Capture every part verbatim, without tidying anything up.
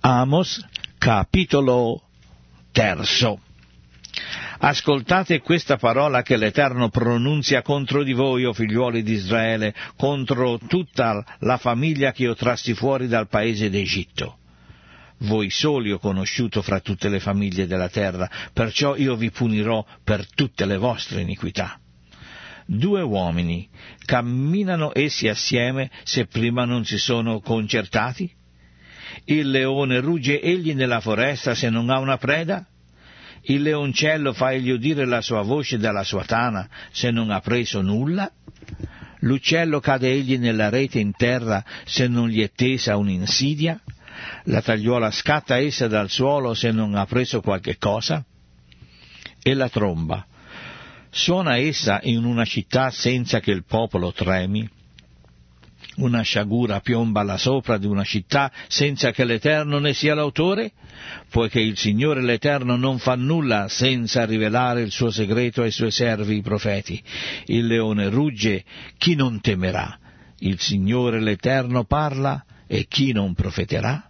Amos, capitolo terzo. Ascoltate questa parola che l'Eterno pronunzia contro di voi, o figliuoli di Israele, contro tutta la famiglia che io trassi fuori dal paese d'Egitto. Voi soli ho conosciuto fra tutte le famiglie della terra, perciò io vi punirò per tutte le vostre iniquità. Due uomini, camminano essi assieme se prima non si sono concertati? Il leone rugge egli nella foresta se non ha una preda? Il leoncello fa egli udire la sua voce dalla sua tana se non ha preso nulla? L'uccello cade egli nella rete in terra se non gli è tesa un'insidia? La tagliuola scatta essa dal suolo se non ha preso qualche cosa? E la tromba, suona essa in una città senza che il popolo tremi? Una sciagura piomba alla sopra di una città senza che l'Eterno ne sia l'autore? Poiché il Signore l'Eterno non fa nulla senza rivelare il suo segreto ai suoi servi i profeti. Il leone rugge, chi non temerà? Il Signore l'Eterno parla, e chi non profeterà?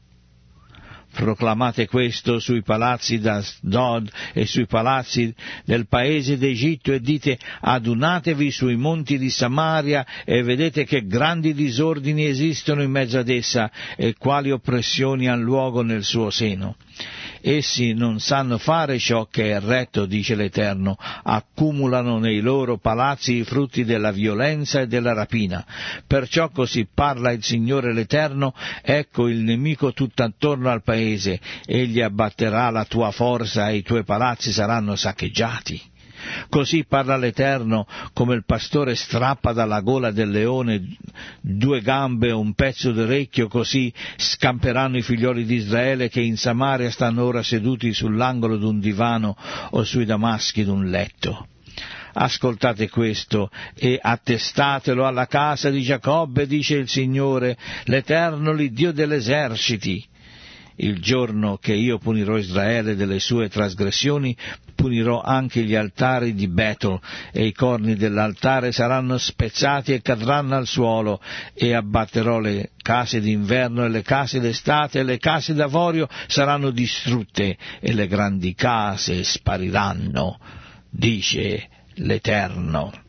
Proclamate questo sui palazzi d'Asdod e sui palazzi del paese d'Egitto e dite: adunatevi sui monti di Samaria e vedete che grandi disordini esistono in mezzo ad essa e quali oppressioni han luogo nel suo seno. Essi non sanno fare ciò che è retto, dice l'Eterno, accumulano nei loro palazzi i frutti della violenza e della rapina. Perciò così parla il Signore l'Eterno: ecco il nemico tutt'attorno al paese, egli abbatterà la tua forza e i tuoi palazzi saranno saccheggiati. Così parla l'Eterno: come il pastore strappa dalla gola del leone due gambe e un pezzo d'orecchio, così scamperanno i figlioli di Israele che in Samaria stanno ora seduti sull'angolo d'un divano o sui damaschi d'un letto. Ascoltate questo e attestatelo alla casa di Giacobbe, dice il Signore, l'Eterno, l'Iddio degli eserciti. Il giorno che io punirò Israele delle sue trasgressioni, punirò anche gli altari di Betel, e i corni dell'altare saranno spezzati e cadranno al suolo, e abbatterò le case d'inverno e le case d'estate, e le case d'avorio saranno distrutte, e le grandi case spariranno, dice l'Eterno.